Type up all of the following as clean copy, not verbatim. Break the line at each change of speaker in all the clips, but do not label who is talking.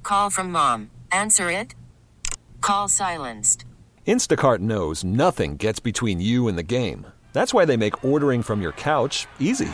Call from mom. Answer it. Call silenced.
Instacart knows nothing gets between you and the game. That's why they make ordering from your couch easy.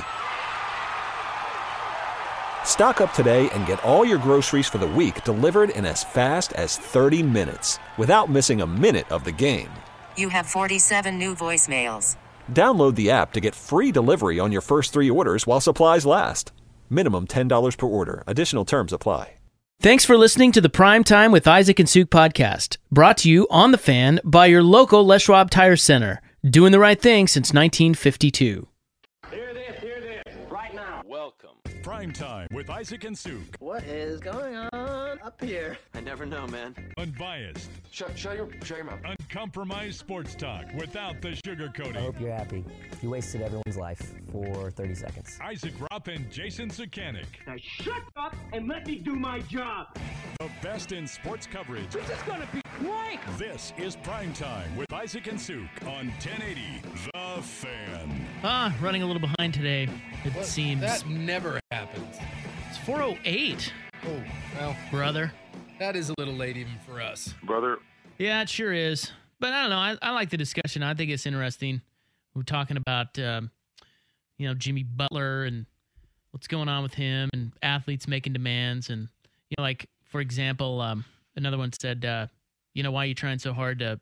Stock up today and get all your groceries for the week delivered in as fast as 30 minutes without missing a minute of the game.
You have 47 new voicemails.
Download the app to get free delivery on your first 3 orders while supplies last. Minimum $10 per order. Additional terms apply.
Thanks for listening to the Prime Time with Isaac and Suk podcast, brought to you on The Fan by your local Les Schwab Tire Center, doing the right thing since 1952.
Hear this, right now.
Welcome.
Prime Time with Isaac and Suk.
What is going on up here?
I never know, man.
Unbiased.
Shut your mouth.
Uncompromised sports talk without the sugarcoating.
I hope you're happy. You wasted everyone's life for 30 seconds.
Isaac Rupp and Jason Sukanik.
Now shut up and let me do my job.
The best in sports coverage.
This is gonna be great.
This is Prime Time with Isaac and Suk on 1080 The Fan.
Running a little behind today, it seems.
That never happens.
It's 4:08.
Oh, well,
Brother.
that is a little late even for us.
Brother.
Yeah, it sure is. But I don't know. I like the discussion. I think it's interesting. We're talking about, Jimmy Butler and what's going on with him and athletes making demands. And, like, for example, another one said, why are you trying so hard to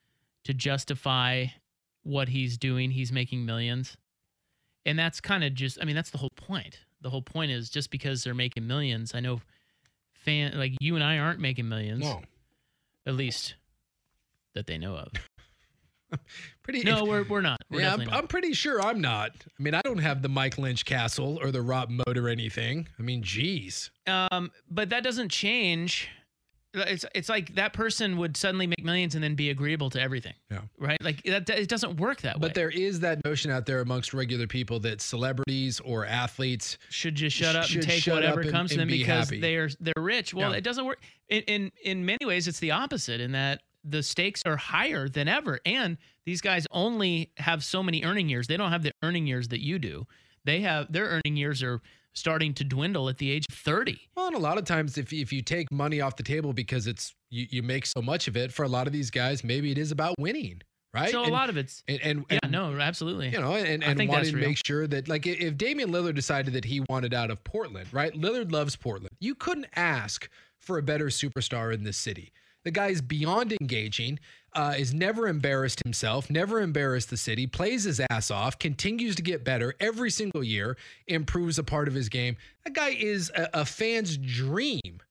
justify what he's doing? He's making millions. And that's kind of that's the whole point. The whole point is just because they're making millions, I know like you and I aren't making millions.
No.
At least that they know of. We're not. We're definitely not.
I'm pretty sure I'm not. I mean, I don't have the Mike Lynch castle or the Rob Moat or anything. I mean, geez.
But that doesn't change. It's like that person would suddenly make millions and then be agreeable to everything.
Yeah.
Right? Like that it doesn't work that way.
But there is that notion out there amongst regular people that celebrities or athletes
should just shut up and take whatever comes to them because
happy.
they're rich. Well,
Yeah.
It doesn't work. In many ways, it's the opposite in that the stakes are higher than ever. And these guys only have so many earning years. They don't have the earning years that you do. Their earning years are starting to dwindle at the age of 30.
Well, and a lot of times if you take money off the table because it's you make so much of it, for a lot of these guys, maybe it is about winning, right?
So a lot of it's absolutely.
And
I think
wanting
that's
to make sure that, like, if Damian Lillard decided that he wanted out of Portland, right? Lillard loves Portland. You couldn't ask for a better superstar in this city. The guy's beyond engaging, is never embarrassed himself, never embarrassed the city, plays his ass off, continues to get better every single year, improves a part of his game. That guy is a fan's dream.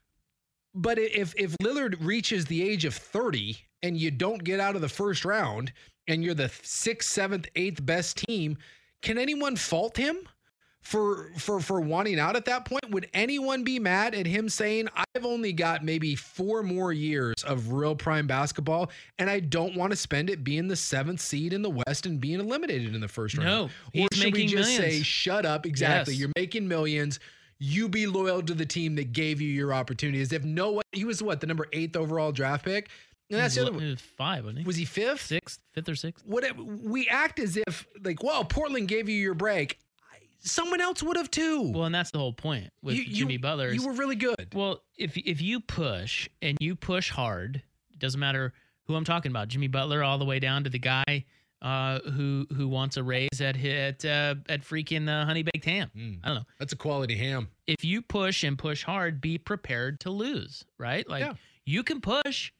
But if Lillard reaches the age of 30 and you don't get out of the first round and you're the 6th, 7th, 8th best team, can anyone fault him for wanting out at that point? Would anyone be mad at him saying, I've only got maybe 4 more years of real prime basketball and I don't want to spend it being the 7th seed in the West and being eliminated in the first round?
No, he's
or should we
making
just
millions.
say, shut up? Exactly.
Yes.
You're making millions. You be loyal to the team that gave you your opportunity. As if he was the number 8th overall draft pick? And that's the other one.
He was 5, wasn't he?
Was he 5th?
5th or 6th?
Whatever. We act as if, like, well, Portland gave you your break. Someone else would have too.
Well, and that's the whole point with Jimmy Butler.
You were really good.
Well, if you push and you push hard, it doesn't matter who I'm talking about. Jimmy Butler all the way down to the guy who wants a raise at freaking Honey Baked Ham. I don't know.
That's a quality ham.
If you push and push hard, be prepared to lose, right? Like you can push,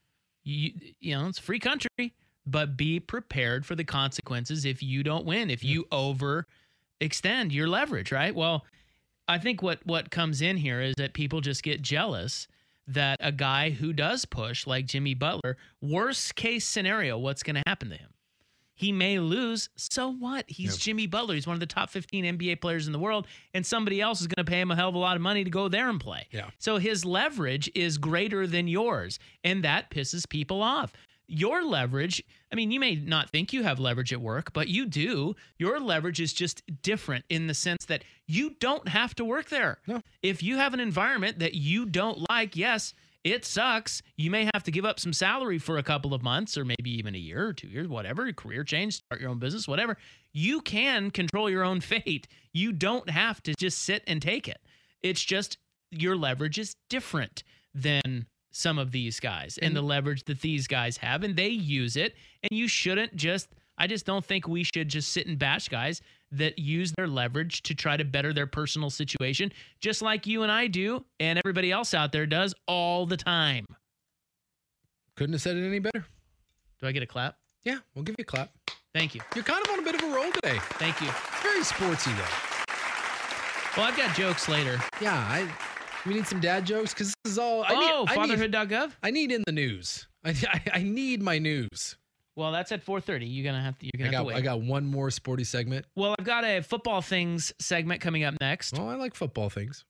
it's a free country, but be prepared for the consequences if you don't win, if you overextend your leverage, right? Well, I think what comes in here is that people just get jealous that a guy who does push like Jimmy Butler, worst case scenario, what's going to happen to him? He may lose. So what? He's Jimmy Butler. He's one of the top 15 NBA players in the world, and somebody else is going to pay him a hell of a lot of money to go there and play.
Yeah.
So his leverage is greater than yours, and that pisses people off. Your leverage, I mean, you may not think you have leverage at work, but you do. Your leverage is just different in the sense that you don't have to work there.
No.
If you have an environment that you don't like, yes, it sucks. You may have to give up some salary for a couple of months or maybe even a year or 2 years, whatever, career change, start your own business, whatever. You can control your own fate. You don't have to just sit and take it. It's just your leverage is different than some of these guys and the leverage that these guys have, and they use it. And you shouldn't I just don't think we should just sit and bash guys that use their leverage to try to better their personal situation, just like you and I do and everybody else out there does all the time.
Couldn't have said it any better.
Do I get a clap?
Yeah, we'll give you a clap.
Thank you.
You're kind of on a bit of a roll today.
Thank you.
It's very sportsy, though.
Well, I've got jokes later.
Yeah, we need some dad jokes because this is all.
Fatherhood.gov?
I need in the news. I need my news.
Well, that's at 4:30. You're gonna have to wait.
I got one more sporty segment.
Well, I've got a football things segment coming up next.
Well, I like football things.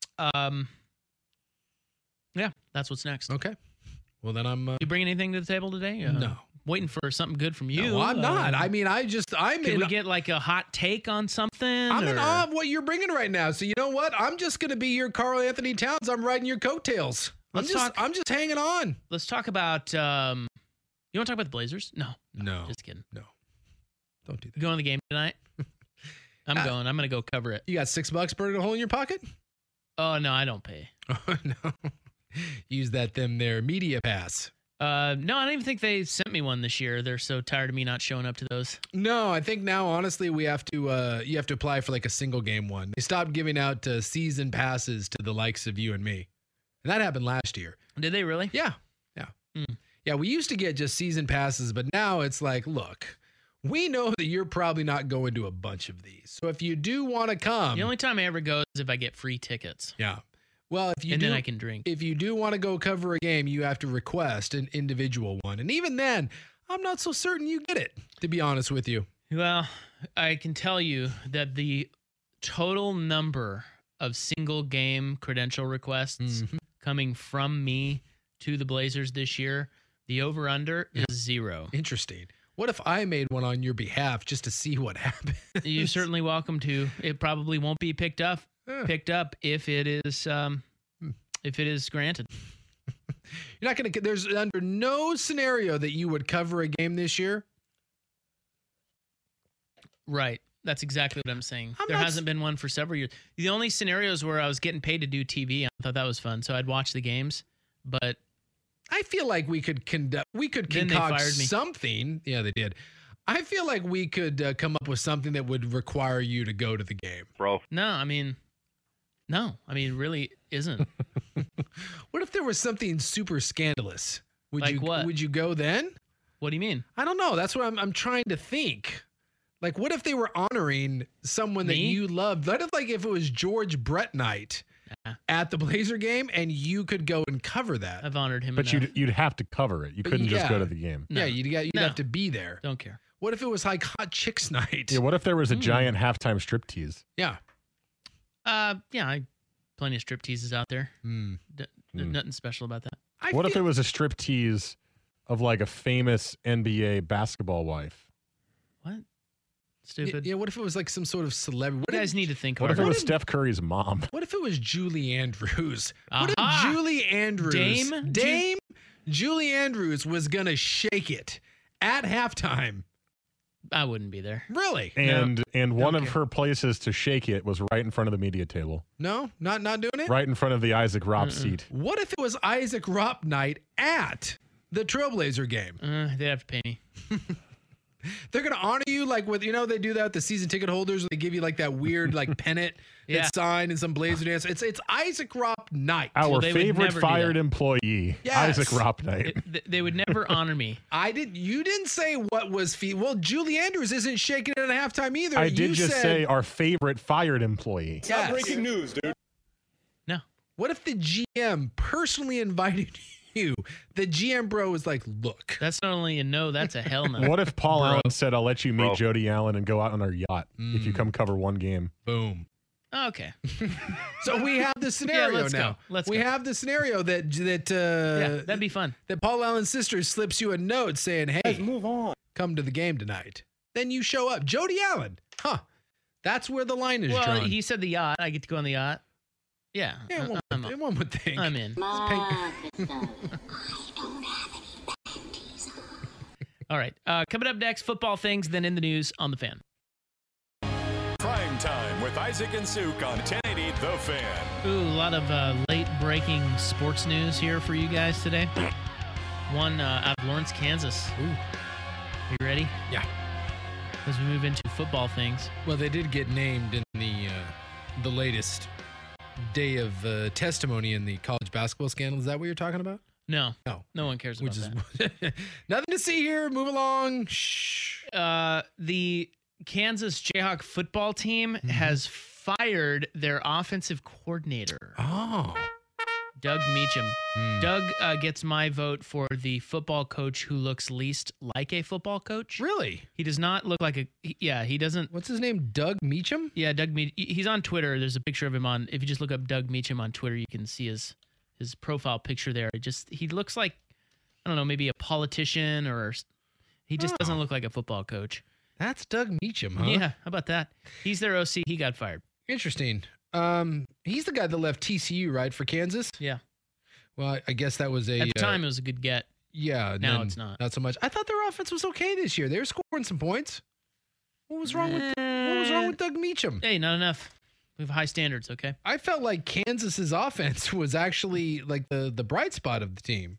Yeah, that's what's next.
Okay. Well, then I'm.
You bring anything to the table today?
No.
Waiting for something good from you.
No, I'm not. I mean,
Can we get like a hot take on something?
I'm in awe of what you're bringing right now. So you know what? I'm just going to be your Karl Anthony Towns. I'm riding your coattails. I'm just hanging on.
Let's talk about. You want to talk about the Blazers? No. Just kidding.
No. Don't do that.
You going to the game tonight? I'm going. I'm going to go cover it.
You got $6 burning a hole in your pocket?
Oh no, I don't pay.
Oh no. Use that their media pass.
No, I don't even think they sent me one this year. They're so tired of me not showing up to those.
No, I think now, honestly, we have to. You have to apply for like a single game one. They stopped giving out season passes to the likes of you and me, and that happened last year.
Did they really?
Yeah. Yeah. We used to get just season passes, but now it's like, look, we know that you're probably not going to a bunch of these. So if you do want to come,
the only time I ever go is if I get free tickets.
Yeah. Well,
then I can drink.
If you do want to go cover a game, you have to request an individual one. And even then, I'm not so certain you get it, to be honest with you.
Well, I can tell you that the total number of single game credential requests coming from me to the Blazers this year, the over-under is 0.
Interesting. What if I made one on your behalf just to see what happens?
You're certainly welcome to. It probably won't be picked up if it is granted.
You're not going to. There's under no scenario that you would cover a game this year.
Right. That's exactly what I'm saying. There hasn't been one for several years. The only scenarios where I was getting paid to do TV, I thought that was fun, so I'd watch the games. But
I feel like we could concoct something. Yeah, they did. I feel like we could come up with something that would require you to go to the game, bro.
No, I mean, it really isn't.
What if there was something super scandalous?
What?
Would you go then?
What do you mean?
I don't know. That's what I'm trying to think. Like, what if they were honoring someone that you loved? What if it was George Brett night at the Blazer game and you could go and cover that?
I've honored him.
But
enough.
you'd have to cover it. You couldn't just go to the game.
No. Yeah, you'd have to be there.
Don't care.
What if it was like Hot Chicks night?
Yeah. What if there was a giant halftime striptease?
Yeah.
Plenty of strip teases out there. Nothing special about that.
What if it was a strip tease of like a famous NBA basketball wife?
What? Stupid.
Yeah, what if it was like some sort of celebrity?
You guys need to think
harder.
What
if it was Steph Curry's mom?
What if it was Julie Andrews? What if Julie Andrews, Dame Julie Andrews was going to shake it at halftime?
I wouldn't be there.
Really?
And one of her places to shake it was right in front of the media table.
No, not doing it?
Right in front of the Isaac Ropp seat.
What if it was Isaac Ropp night at the Trailblazer game?
They'd have to pay me.
They're going to honor you like with, they do that with the season ticket holders. They give you like that weird like pennant that's signed and some Blazer dance. It's Isaac Ropp night.
Our favorite fired employee, Isaac Ropp night.
They would never honor me.
You didn't say what was well, Julie Andrews isn't shaking it at halftime either.
I did just say our favorite fired employee.
It's not
breaking news, dude.
No.
What if the GM personally invited you? The GM bro was like, look.
That's not only a no, that's a hell no.
What if Paul Allen said, I'll let you meet Jody Allen and go out on our yacht if you come cover one game?
Boom.
Okay.
So we have the scenario now.
Let's
go.
We
have the scenario that
that'd be fun.
That Paul Allen's sister slips you a note saying, hey,
let's move on.
Come to the game tonight. Then you show up. Jody Allen. That's where the line is drawn.
Well, he said the yacht. I get to go on the yacht. Yeah.
One would think.
I'm in. All right. Coming up next, football things, then in the news on the Fan.
Prime time with with Isaac and Suk on 1080 The Fan.
Ooh, a lot of late-breaking sports news here for you guys today. One out of Lawrence, Kansas.
Ooh.
You ready?
Yeah.
As we move into football things.
Well, they did get named in the latest day of testimony in the college basketball scandal. Is that what you're talking about?
No.
No.
No one cares about that.
Nothing to see here. Move along. Shh.
The Kansas Jayhawk football team has fired their offensive coordinator.
Oh.
Doug Meacham. Doug gets my vote for the football coach who looks least like a football coach.
Really?
He does not look like he doesn't.
What's his name? Doug Meacham?
Yeah, Doug Meacham. He's on Twitter. There's a picture of him on, if you just look up Doug Meacham on Twitter, you can see his profile picture there. He looks like, I don't know, maybe a politician, or he just doesn't look like a football coach.
That's Doug Meacham, huh?
Yeah, how about that? He's their OC. He got fired.
Interesting. He's the guy that left TCU, right, for Kansas?
Yeah.
Well, I guess that was
at the time it was a good get.
Yeah.
Now it's not.
Not so much. I thought their offense was okay this year. They were scoring some points. What was wrong with Doug Meacham?
Hey, not enough. We have high standards, okay?
I felt like Kansas's offense was actually like the bright spot of the team.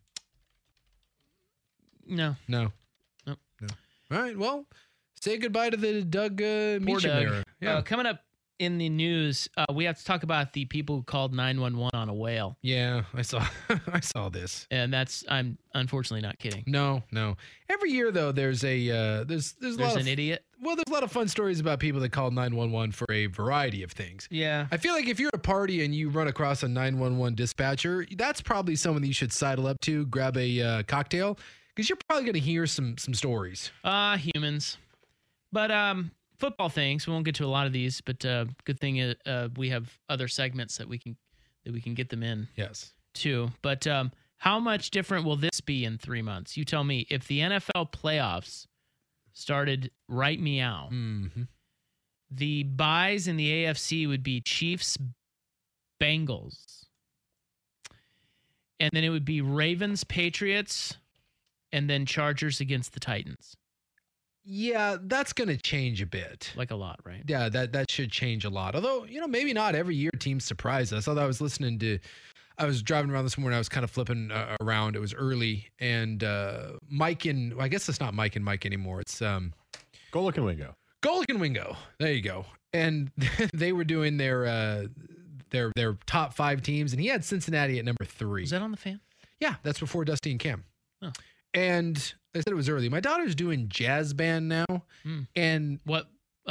No.
No.
Nope.
No. All right. Well, say goodbye to the Doug Meacham era. Yeah.
Coming up in the news, we have to talk about the people who called 911 on a whale.
Yeah, I saw this.
And I'm unfortunately not kidding.
No. Every year though, there's a there's
an idiot.
Well, there's a lot of fun stories about people that call 911 for a variety of things.
Yeah.
I feel like if you're at a party and you run across a 911 dispatcher, that's probably someone that you should sidle up to, grab a cocktail, because you're probably going to hear some stories.
Humans. But football things. We won't get to a lot of these, but good thing is we have other segments that we can get them in.
Yes.
Too. But how much different will this be in 3 months? You tell me. If the NFL playoffs started right meow, the buys in the AFC would be Chiefs, Bengals, and then it would be Ravens, Patriots, and then Chargers against the Titans.
Yeah, that's going to change a bit.
Like a lot, right?
Yeah, that should change a lot. Although, maybe not every year teams surprise us. Although I was driving around this morning. I was kind of flipping around. It was early, and I guess it's not Mike and Mike anymore. It's
Golic and Wingo.
Golic and Wingo. There you go. And they were doing their top 5 teams, and he had Cincinnati at number 3.
Was that on the Fan?
Yeah, that's before Dusty and Cam.
Oh.
And they said it was early. My daughter's doing jazz band now, and
what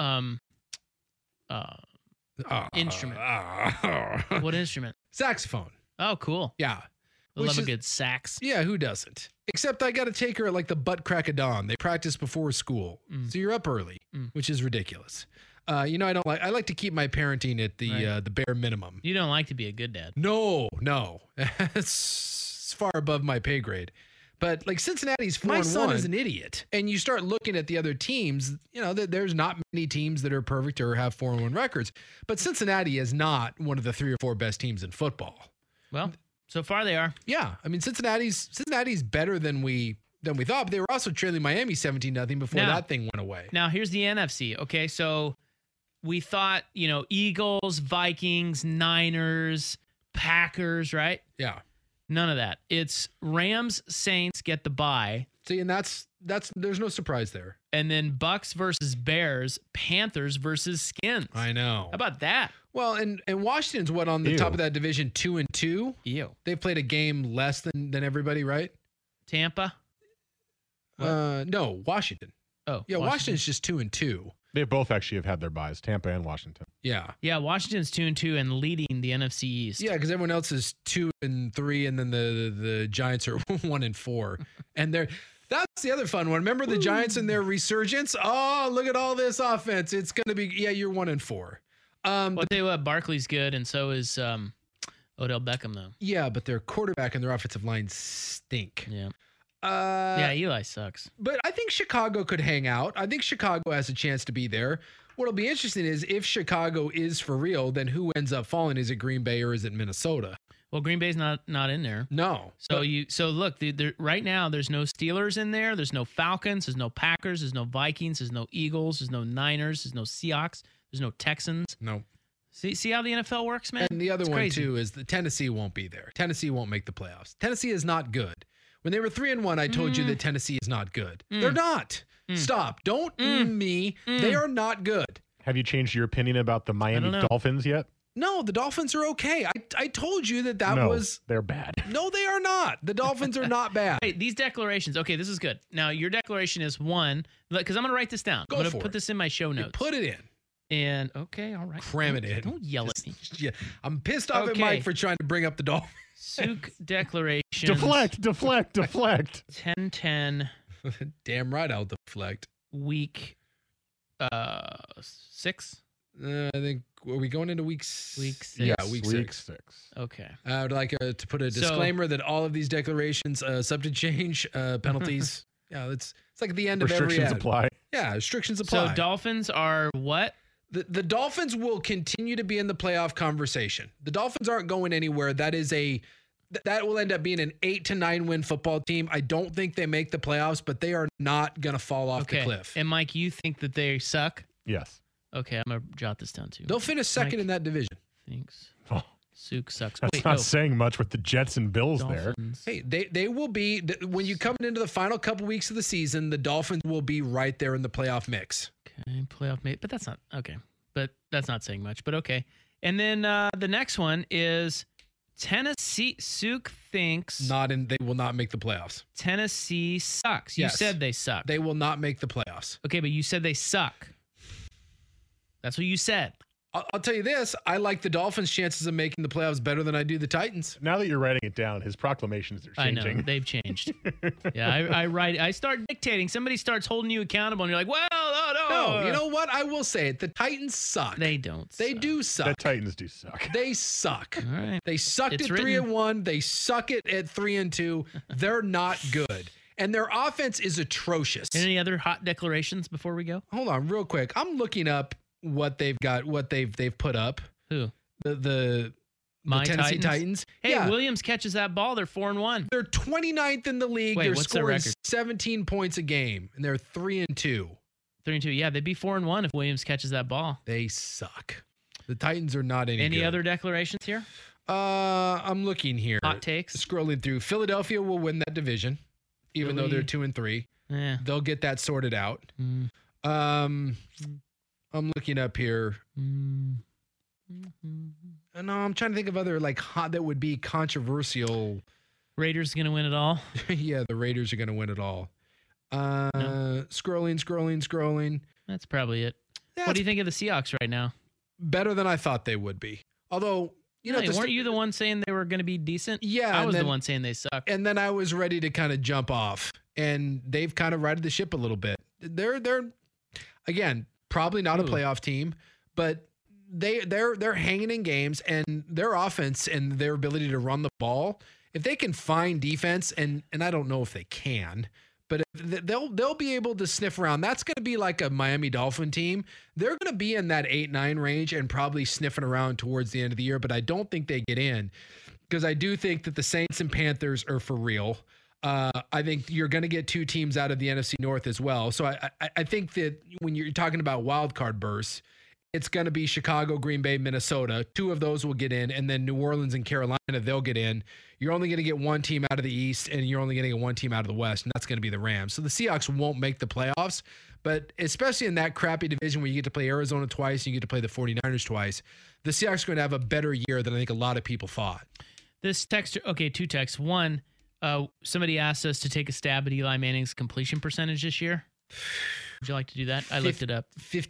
instrument? What instrument?
Saxophone.
Oh, cool.
Yeah.
I love a good sax.
Yeah, who doesn't? Except I got to take her at like the butt crack of dawn. They practice before school. So you're up early, which is ridiculous. I like to keep my parenting at the bare minimum.
You don't like to be a good dad.
No. It's far above my pay grade. But like Cincinnati's 4-1. My son is an idiot. And you start looking at the other teams, there's not many teams that are perfect or have 4-1 records. But Cincinnati is not one of the 3 or 4 best teams in football.
Well, so far they are.
Yeah. I mean, Cincinnati's better than we thought, but they were also trailing Miami 17-0 before that thing went away.
Now, here's the NFC. Okay, so we thought, Eagles, Vikings, Niners, Packers, right?
Yeah.
None of that. It's Rams, Saints get the bye.
See, and that's there's no surprise there.
And then Bucks versus Bears, Panthers versus Skins.
I know.
How about that?
Well, and Washington's on the top of that division 2-2.
Ew.
They've played a game less than everybody, right?
Tampa?
No, Washington.
Oh,
yeah, Washington's just 2-2.
They both actually have had their buys, Tampa and Washington.
Yeah.
Yeah, Washington's 2-2 and leading the NFC East.
Yeah, because everyone else is 2-3, and then the Giants are 1-4. And that's the other fun one. Remember the Giants and their resurgence? Oh, look at all this offense. It's going to be, you're 1-4.
I'll tell you what, Barkley's good, and so is Odell Beckham, though.
Yeah, but their quarterback and their offensive line stink.
Yeah. Yeah, Eli sucks.
But I think Chicago could hang out. I think Chicago has a chance to be there. What'll be interesting is if Chicago is for real, then who ends up falling? Is it Green Bay or is it Minnesota?
Well, Green Bay's not in there.
No.
So look, right now there's no Steelers in there. There's no Falcons. There's no Packers. There's no Vikings. There's no Eagles. There's no Niners. There's no Seahawks. There's no Texans.
No.
See how the NFL works, man?
And the other
It's
one,
crazy.
too, is the Tennessee won't be there. Tennessee won't make the playoffs. Tennessee is not good. When they were 3-1, I told you that Tennessee is not good. They're not. Stop. Don't me. They are not good.
Have you changed your opinion about the Miami Dolphins yet?
No, the Dolphins are okay. I told you that was...
they're bad.
No, they are not. The Dolphins are not bad.
Hey, these declarations. Okay, this is good. Now, your declaration is one, because I'm going to write this down. I'm going to put this in my show notes.
Put it in.
And, okay, all right.
Cram it in.
Don't yell at me.
Yeah, I'm pissed off at Mike for trying to bring up the Dolphins.
Suk declaration.
Deflect.
10-10.
Damn right I'll deflect.
Week 6?
I think, are we going into week 6? Yeah, week 6.
Okay.
I would like to put a disclaimer that all of these declarations subject to change, penalties. Yeah, it's like at the end of every ad.
Restrictions apply.
Yeah, restrictions apply.
So Dolphins are what?
The Dolphins will continue to be in the playoff conversation. The Dolphins aren't going anywhere. That will end up being an 8 to 9 win football team. I don't think they make the playoffs, but they are not going to fall off the cliff.
And Mike, you think that they suck?
Yes.
Okay, I'm going to jot this down too.
They'll finish second in that division.
Thanks.
Oh,
Suk sucks.
that's not saying much with the Jets and Bills
Dolphins.
There. Hey, they will be, when you come into the final couple weeks of the season, the Dolphins will be right there in the playoff mix.
Okay, playoff mate, but that's not okay. But that's not saying much. But okay. And then the next one is Tennessee. Suk thinks
they will not make the playoffs.
Tennessee sucks. You said they suck.
They will not make the playoffs.
Okay, but you said they suck. That's what you said.
I'll tell you this. I like the Dolphins' chances of making the playoffs better than I do the Titans.
Now that you're writing it down, his proclamations are changing.
I know. They've changed. Yeah, I start dictating. Somebody starts holding you accountable, and you're like, well,
no. You know what? I will say it. The Titans suck.
They don't.
They do suck.
The Titans do suck.
They suck.
All right.
They sucked at 3-1. They suck it at 3-2. They're not good. And their offense is atrocious.
Any other hot declarations before we go?
Hold on, real quick. I'm looking up what they've got, what they've put up.
Who?
The Tennessee Titans.
Hey, Williams catches that ball. They're 4-1.
They're 29th in the league.
Wait,
they're
what's their
scoring
record?
17 points a game, and they're 3-2.
3-2. Yeah, they'd be 4-1 if Williams catches that ball.
They suck. The Titans are not any good.
Other declarations here?
I'm looking here.
Hot takes.
Scrolling through. Philadelphia will win that division, even though they're 2-3.
Yeah.
They'll get that sorted out. I'm looking up here. No, I'm trying to think of other hot that would be controversial.
Raiders going to win it all?
Yeah, the Raiders are going to win it all. Scrolling.
That's probably it. What do you think of the Seahawks right now?
Better than I thought they would be. Although,
weren't you the one saying they were going to be decent?
Yeah.
I was the one saying they suck.
And then I was ready to kind of jump off, and they've kind of righted the ship a little bit. They're again, probably not a playoff team, but they're hanging in games, and their offense and their ability to run the ball, if they can find defense, and I don't know if they can, but they'll be able to sniff around. That's going to be like a Miami Dolphin team. They're going to be in that 8-9 range and probably sniffing around towards the end of the year, but I don't think they get in, because I do think that the Saints and Panthers are for real. I think you're going to get two teams out of the NFC North as well. So I think that when you're talking about wild card bursts, it's going to be Chicago, Green Bay, Minnesota. Two of those will get in, and then New Orleans and Carolina, they'll get in. You're only going to get one team out of the East, and you're only going to get one team out of the West, and that's going to be the Rams. So the Seahawks won't make the playoffs, but especially in that crappy division where you get to play Arizona twice and you get to play the 49ers twice, the Seahawks are going to have a better year than I think a lot of people thought.
This text, okay, two texts. One, somebody asked us to take a stab at Eli Manning's completion percentage this year. Would you like to do that? I looked it up.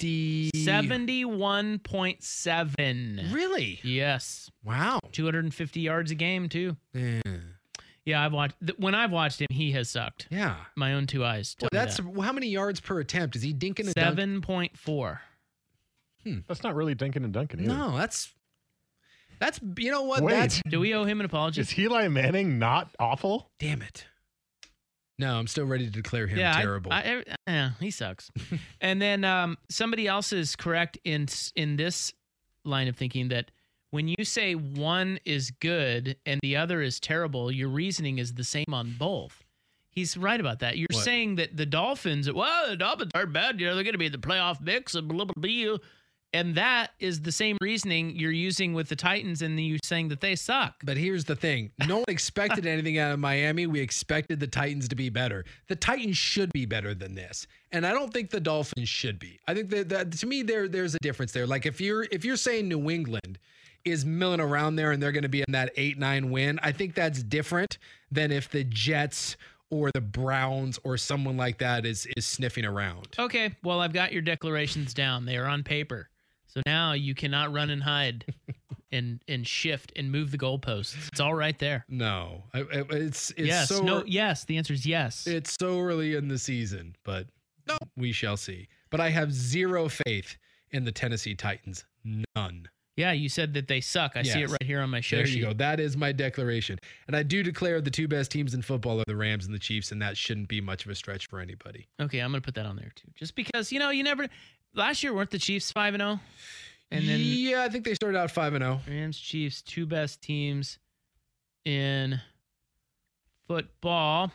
71.7.
Really?
Yes.
Wow.
250 yards a game too.
Yeah,
I've watched. When I've watched him, he has sucked.
Yeah.
My own two eyes.
How many yards per attempt is he dinking and
7.4.
That's not really dinking and dunking either.
No, that's you know what?
Wait.
Do we owe him an apology?
Is Eli Manning not awful?
Damn it. No, I'm still ready to declare him terrible.
He sucks. And then somebody else is correct in this line of thinking that when you say one is good and the other is terrible, your reasoning is the same on both. He's right about that. You're saying that the Dolphins aren't bad. They're going to be in the playoff mix and blah, blah, blah. And that is the same reasoning you're using with the Titans and you saying that they suck.
But here's the thing. No one expected anything out of Miami. We expected the Titans to be better. The Titans should be better than this. And I don't think the Dolphins should be. I think that to me, there's a difference there. Like if you're saying New England is milling around there and they're going to be in that 8-9 win, I think that's different than if the Jets or the Browns or someone like that is sniffing around.
Okay, well, I've got your declarations down. They are on paper. So now you cannot run and hide and shift and move the goalposts. It's all right there.
No. It's
yes,
so
no, yes. The answer is yes.
It's so early in the season, but no, we shall see. But I have zero faith in the Tennessee Titans. None.
Yeah, you said that they suck. I see it right here on my show
There
sheet.
you go. That is my declaration. And I do declare the two best teams in football are the Rams and the Chiefs, and that shouldn't be much of a stretch for anybody.
Okay, I'm going to put that on there too. Just because, you never last year weren't the Chiefs 5-0? And then
yeah, I think they started out 5-0.
Rams, Chiefs, two best teams in football.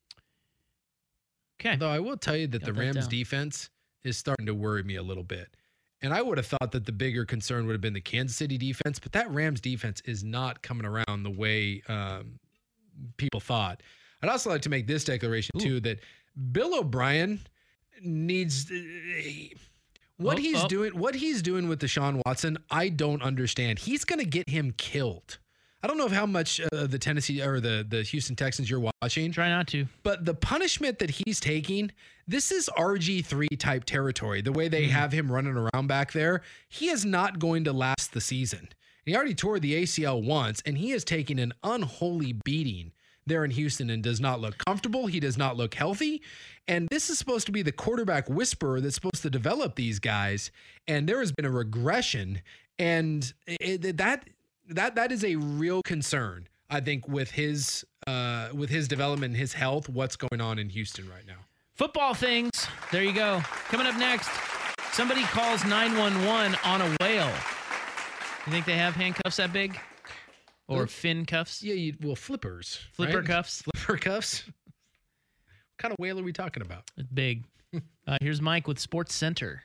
Okay.
Though I will tell you that
Got
the
that
Rams
down.
defense is starting to worry me a little bit. And I would have thought that the bigger concern would have been the Kansas City defense, but that Rams defense is not coming around the way people thought. I'd also like to make this declaration too, that Bill O'Brien needs what he's doing with Deshaun Watson. I don't understand. He's going to get him killed. I don't know how much the Tennessee or the Houston Texans you're watching.
Try not to.
But the punishment that he's taking, this is RG3 type territory. The way they have him running around back there, he is not going to last the season. He already tore the ACL once, and he is taking an unholy beating there in Houston and does not look comfortable. He does not look healthy. And this is supposed to be the quarterback whisperer that's supposed to develop these guys. And there has been a regression. And that is a real concern, I think, with his development, his health, what's going on in Houston right now.
Football things. There you go. Coming up next, somebody calls 911 on a whale. You think they have handcuffs that big? Or fin cuffs?
Yeah, flippers.
Flipper
right?
cuffs.
Flipper cuffs. What kind of whale are we talking about?
It's big. Here's Mike with Sports Center.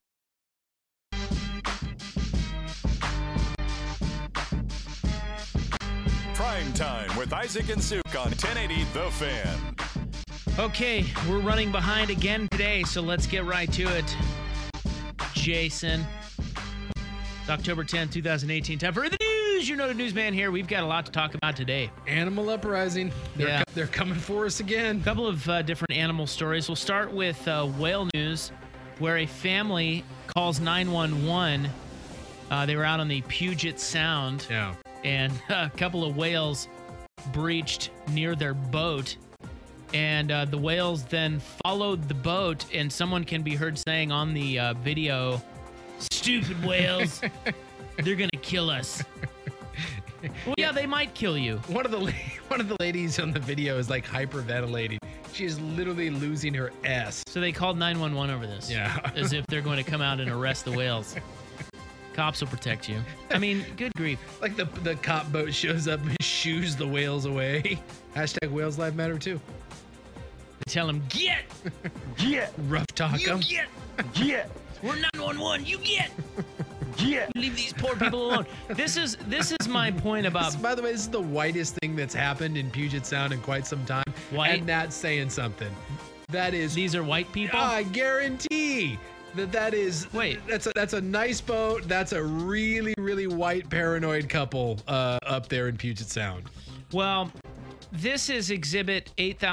Prime Time with Isaac and Suk on 1080 The Fan.
Okay, we're running behind again today, so let's get right to it. Jason. It's October 10th, 2018. Time for the news. The newsman here. We've got a lot to talk about today.
Animal uprising. They're coming for us again.
A couple of different animal stories. We'll start with whale news, where a family calls 911. They were out on the Puget Sound.
Yeah.
And a couple of whales breached near their boat. And the whales then followed the boat, and someone can be heard saying on the video, "Stupid whales, they're going to kill us." Well, yeah, they might kill you.
One of the ladies on the video is like hyperventilating. She is literally losing her S.
So they called 911 over this.
Yeah.
As if they're going to come out and arrest the whales. Cops will protect you. I mean, good grief.
Like the cop boat shows up and shoos the whales away. Hashtag whales life matter too.
They tell them, get!
Get! Rough talk
You
'em.
get!
Get!
We're 911, you get!
Get!
Leave these poor people alone. This is my point about...
By the way, this is the whitest thing that's happened in Puget Sound in quite some time.
White?
And that's saying something. That is...
These are white people?
I guarantee that is...
Wait.
That's a nice boat. That's a really, really white paranoid couple up there in Puget Sound.
Well, this is exhibit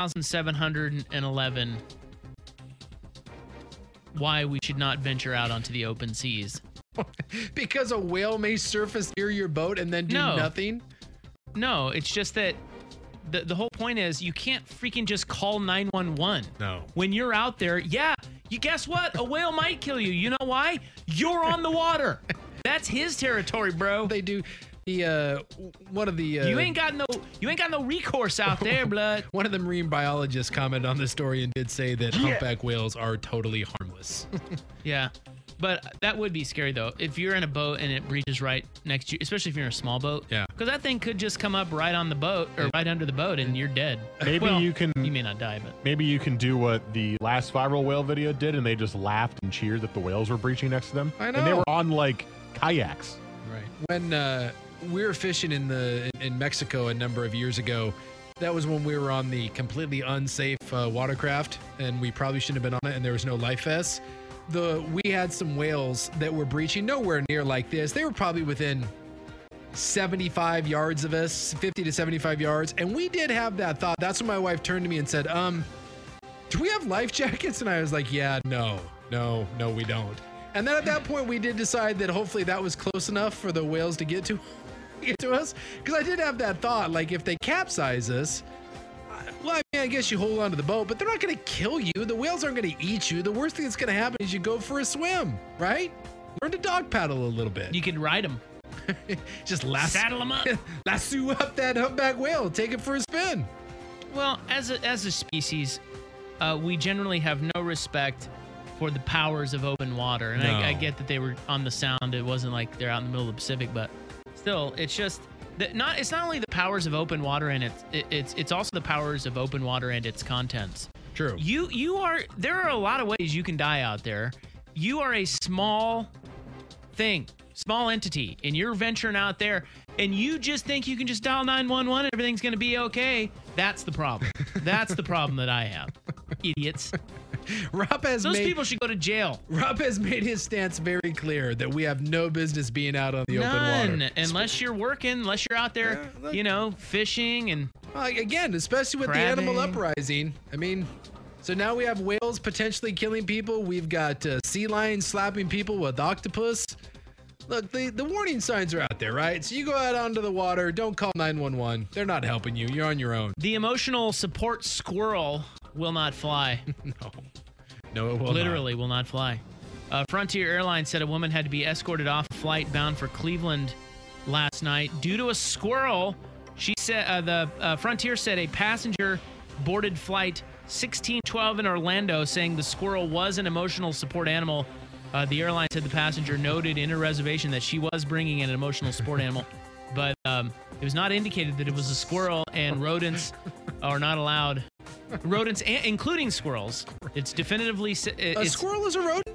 8711. Why we should not venture out onto the open seas.
Because a whale may surface near your boat and then do nothing?
No, it's just that the whole point is you can't freaking just call 911.
No.
When you're out there, you guess what? A whale might kill you. You know why? You're on the water. That's his territory, bro.
They do. One of the
you ain't got no recourse out there, blood.
One of the marine biologists commented on the story and did say that humpback whales are totally harmless.
Yeah. But that would be scary, though. If you're in a boat and it breaches right next to you, especially if you're in a small boat.
Yeah.
Because that thing could just come up right on the boat or right under the boat and you're dead.
Maybe you
may not die, but.
Maybe you can do what the last viral whale video did, and they just laughed and cheered that the whales were breaching next to them.
I know.
And they were on, like, kayaks.
Right. When we were fishing in Mexico a number of years ago, that was when we were on the completely unsafe watercraft, and we probably shouldn't have been on it, and there was no life vests. We had some whales that were breaching nowhere near like this. They were probably within 75 yards of us, 50 to 75 yards. And we did have that thought. That's when my wife turned to me and said, do we have life jackets? And I was like, yeah, no, we don't. And then at that point, we did decide that hopefully that was close enough for the whales to get to us. Because I did have that thought, like if they capsize us, well, I mean, I guess you hold on to the boat, but they're not going to kill you. The whales aren't going to eat you. The worst thing that's going to happen is you go for a swim, right? Learn to dog paddle a little bit.
You can ride them.
Just
saddle them up.
Lasso up that humpback whale. Take it for a spin.
Well, as a species, we generally have no respect for the powers of open water. And
No.
I get that they were on the Sound. It wasn't like they're out in the middle of the Pacific, but still, it's just... It's not only the powers of open water and it's also the powers of open water and its contents.
True.
There are a lot of ways you can die out there. You are a small thing, small entity, and you're venturing out there and you just think you can just dial 911 and everything's going to be okay. That's the problem. That's the problem that I have. Idiots. Those people should go to jail.
Rob has made his stance very clear that we have no business being out on the open water.
Unless you're working, unless you're out there, fishing and...
Again, especially with
crabbing.
the animal uprising. I mean, so now we have whales potentially killing people. We've got sea lions slapping people with octopus. Look, the warning signs are out there, right? So you go out onto the water, don't call 911. They're not helping you. You're on your own.
The emotional support squirrel will not fly.
No, it will
Literally will not fly. Frontier Airlines said a woman had to be escorted off a flight bound for Cleveland last night due to a squirrel. She said Frontier said a passenger boarded flight 1612 in Orlando, saying the squirrel was an emotional support animal. The airline said the passenger noted in her reservation that she was bringing an emotional support animal, but it was not indicated that it was a squirrel, and rodents are not allowed. Rodents, including squirrels. It's definitively...
A squirrel is a rodent?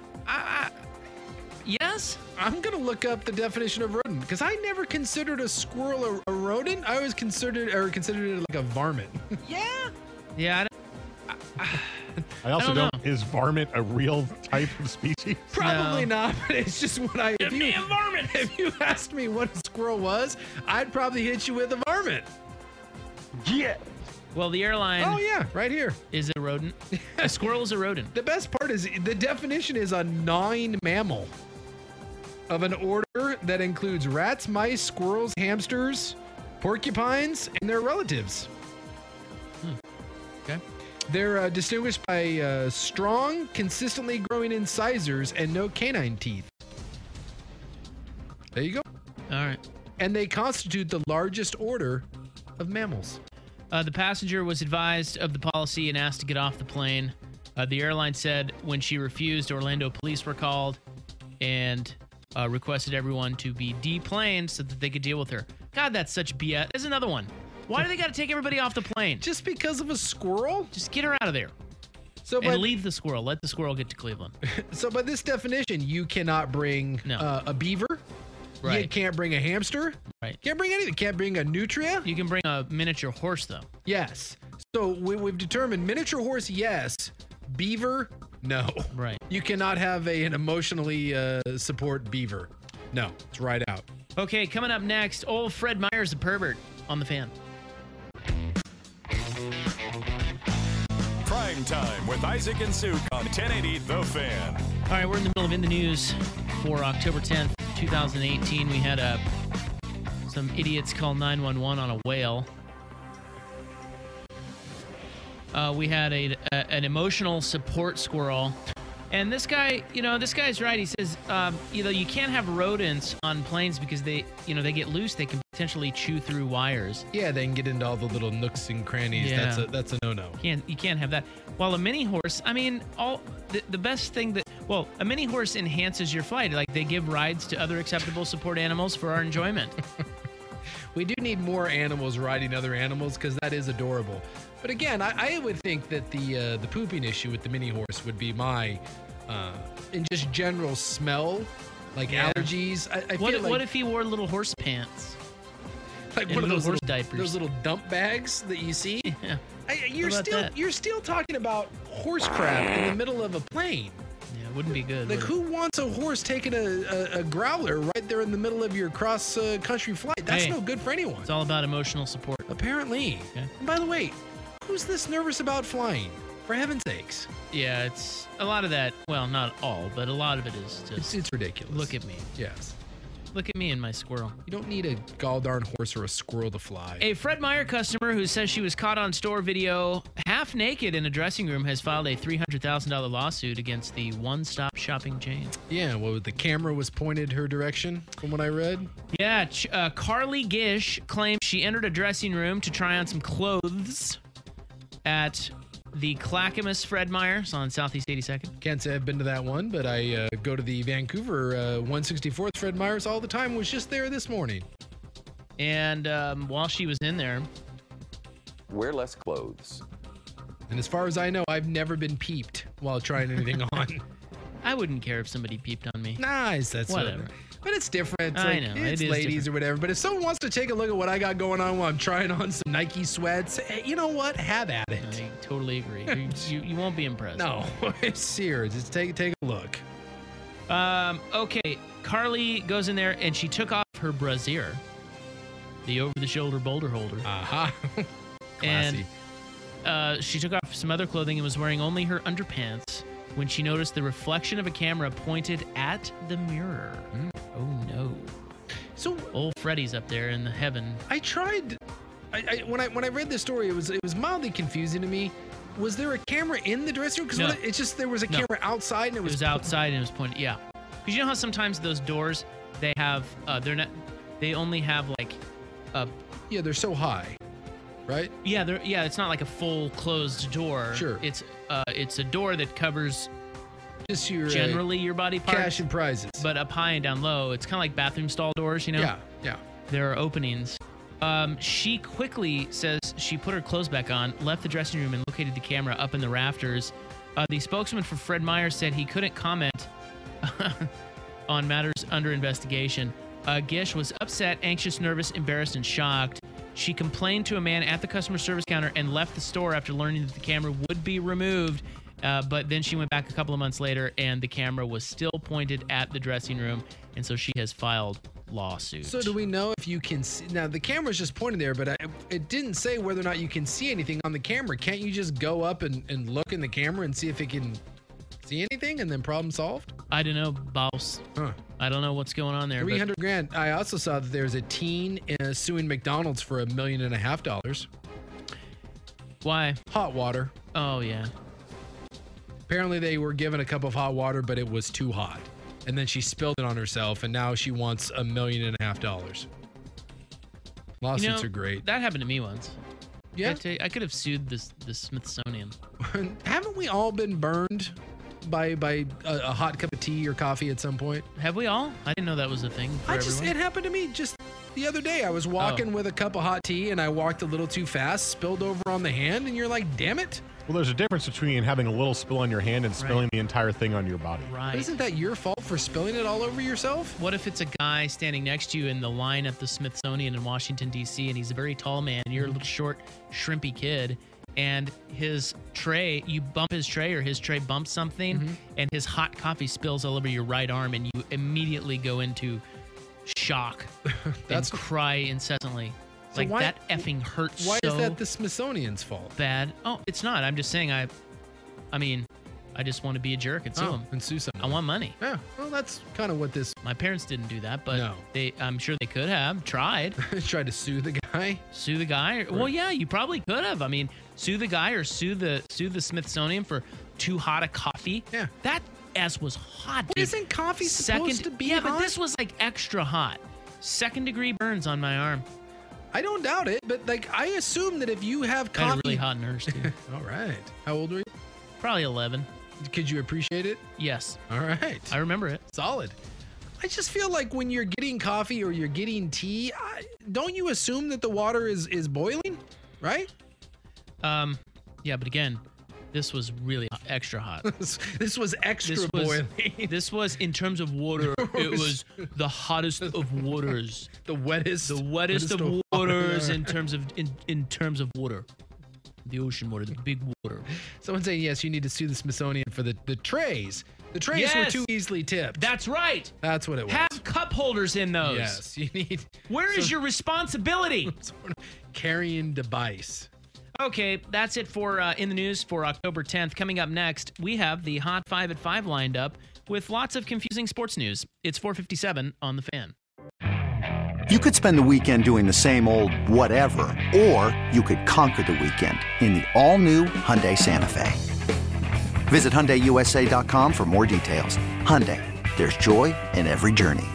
Yes?
I'm going to look up the definition of rodent, because I never considered a squirrel a rodent. I always considered it like a varmint.
Yeah. Yeah,
I also
don't know.
Is varmint a real type of species?
Probably not, but it's just what I...
Give me a varmint!
If you asked me what a squirrel was, I'd probably hit you with a varmint.
Yeah.
Well, the airline...
Oh, yeah, right here.
Is a rodent. A squirrel is a rodent.
The best part is the definition is a gnawing mammal of an order that includes rats, mice, squirrels, hamsters, porcupines, and their relatives.
Okay.
They're distinguished by strong, consistently growing incisors and no canine teeth. There you go.
All right.
And they constitute the largest order of mammals.
The passenger was advised of the policy and asked to get off the plane. The airline said when she refused, Orlando police were called and requested everyone to be deplaned so that they could deal with her. God, that's such BS. There's another one. Why do they got to take everybody off the plane?
Just because of a squirrel?
Just get her out of there. And leave the squirrel. Let the squirrel get to Cleveland.
So by this definition, you cannot bring a beaver.
Right.
You can't bring a hamster.
Right.
Can't bring anything. Can't bring a nutria.
You can bring a miniature horse, though.
Yes. So we've determined miniature horse, yes. Beaver, no.
Right.
You cannot have an emotionally support beaver. No, it's right out.
Okay, coming up next, old Fred Meyer's a pervert on the Fan.
Prime Time with Isaac and Suk on 1080 The Fan.
All right, we're in the middle of In the News for October 10th, 2018. We had some idiots call 911 on a whale. We had an emotional support squirrel. And this guy, this guy's right. He says, you can't have rodents on planes because they get loose. They can potentially chew through wires.
Yeah, they can get into all the little nooks and crannies.
Yeah.
That's a no-no.
You can't have that. While a mini horse, I mean, the best thing that Well, a mini horse enhances your flight. Like they give rides to other acceptable support animals for our enjoyment.
We do need more animals riding other animals because that is adorable. But again, I would think that the pooping issue with the mini horse would be my, in just general smell, like allergies. I feel like,
what if he wore little horse pants?
Like one of those
horse
little
diapers.
Those little dump bags that you see.
Yeah.
You're still talking about horse crap in the middle of a plane.
Yeah, it wouldn't be good.
Like who wants a horse taking a growler right there in the middle of your cross country flight? That's no good for anyone.
It's all about emotional support.
Apparently.
Okay.
And by the way, who's this nervous about flying? For heaven's sakes.
Yeah, it's a lot of that. Well, not all, but a lot of it is just.
It's ridiculous.
Look at me.
Yes.
Look at me and my squirrel.
You don't need a gall darn horse or a squirrel to fly.
A Fred Meyer customer who says she was caught on store video half naked in a dressing room has filed a $300,000 lawsuit against the one-stop shopping chain.
Yeah, well, the camera was pointed her direction from what I read.
Yeah, Carly Gish claims she entered a dressing room to try on some clothes at the Clackamas Fred Meyer's on Southeast 82nd.
Can't say I've been to that one, but I go to the Vancouver 164th Fred Meyer's all the time. Was just there this morning.
And while she was in there,
wear less clothes.
And as far as I know, I've never been peeped while trying anything on.
I wouldn't care if somebody peeped on me.
Nice, that's
whatever.
But it's different.
I know.
It's
it is
ladies
different.
or whatever. But if someone wants to take a look at what I got going on while I'm trying on some Nike sweats, you know what? Have at it.
I totally agree. you won't be impressed.
No, it's serious. Just take a look.
Okay, Carly goes in there and she took off her brassiere, the over-the-shoulder boulder holder.
Aha. Classy.
And she took off some other clothing and was wearing only her underpants when she noticed the reflection of a camera pointed at the mirror. Oh no!
So
old Freddy's up there in the heaven.
I tried. When I read this story, it was mildly confusing to me. Was there a camera in the dressing room? Because
No.
it's just there was a camera outside and it was
outside and it was pointed. Yeah, because you know how sometimes those doors they have they're not, they only have like
yeah, they're so high, right?
Yeah, it's not like a full closed door.
Sure.
It's a door that covers
just your
generally your body parts,
cash and prizes.
But up high and down low, it's kind of like bathroom stall doors, you know?
Yeah.
There are openings. She quickly says she put her clothes back on, left the dressing room, and located the camera up in the rafters. The spokesman for Fred Meyer said he couldn't comment on matters under investigation. Gish was upset, anxious, nervous, embarrassed, and shocked. She complained to a man at the customer service counter and left the store after learning that the camera would be removed. But then she went back a couple of months later, and the camera was still pointed at the dressing room, and so she has filed lawsuit.
So do we know if you can see? Now, the camera's just pointed there, but it didn't say whether or not you can see anything on the camera. Can't you just go up and look in the camera and see if it can see anything and then problem solved?
I don't know, boss.
Huh.
I don't know what's going on there.
$300,000. I also saw that there's a teen suing McDonald's for $1.5 million.
Why?
Hot water.
Oh, yeah.
Apparently they were given a cup of hot water, but it was too hot. And then she spilled it on herself, and now she wants $1.5 million. Lawsuits are great.
That happened to me once.
Yeah?
I could have sued the Smithsonian.
Haven't we all been burned by a hot cup of tea or coffee at some point?
Have we all? I didn't know that was a thing for everyone.
It happened to me just the other day. I was walking with a cup of hot tea, and I walked a little too fast, spilled over on the hand, and you're like, damn it.
Well, there's a difference between having a little spill on your hand and spilling the entire thing on your body.
Right.
But isn't that your fault for spilling it all over yourself?
What if it's a guy standing next to you in the line at the Smithsonian in Washington, D.C., and he's a very tall man, and you're a little short, shrimpy kid, and his tray, you bump his tray or his tray bumps something, and his hot coffee spills all over your right arm, and you immediately go into shock and cry incessantly.
So
like, that effing hurts
Why
so
is that the Smithsonian's fault?
bad. Oh, it's not. I'm just saying I mean, I just want to be a jerk and sue him.
And sue someone.
I want money.
Yeah, well, that's kind of what this...
My parents didn't do that, but
No.
I'm sure they could have tried.
tried to sue the guy.
Sue the guy? Well, yeah, you probably could have. I mean, sue the guy or sue the Smithsonian for too hot a coffee.
Yeah.
That ass was hot,
Well,
dude.
isn't coffee supposed to be
Yeah,
hot?
but this was like extra hot. 2nd-degree burns on my arm.
I don't doubt it, but like I assume that if you have
I had
coffee...
a really hot nurse, too.
All right. How old were you?
Probably 11.
Could you appreciate it?
Yes.
All right.
I remember it.
Solid. I just feel like when you're getting coffee or you're getting tea, don't you assume that the water is boiling, right?
Yeah, but again, this was really extra hot.
This was extra boiling.
This was, in terms of water, it was the hottest of waters.
The wettest
of waters in terms of water. The ocean water, the big water.
Someone saying, yes, you need to sue the Smithsonian for the trays. The trays were too easily tipped.
That's right.
That's what it was.
Have cup holders in those.
Yes, you need.
Where is your responsibility?
Sort of carrying device.
Okay, that's it for In the News for October 10th. Coming up next, we have the Hot 5 at 5 lined up with lots of confusing sports news. It's 4:57 on The Fan.
You could spend the weekend doing the same old whatever, or you could conquer the weekend in the all-new Hyundai Santa Fe. Visit HyundaiUSA.com for more details. Hyundai, there's joy in every journey.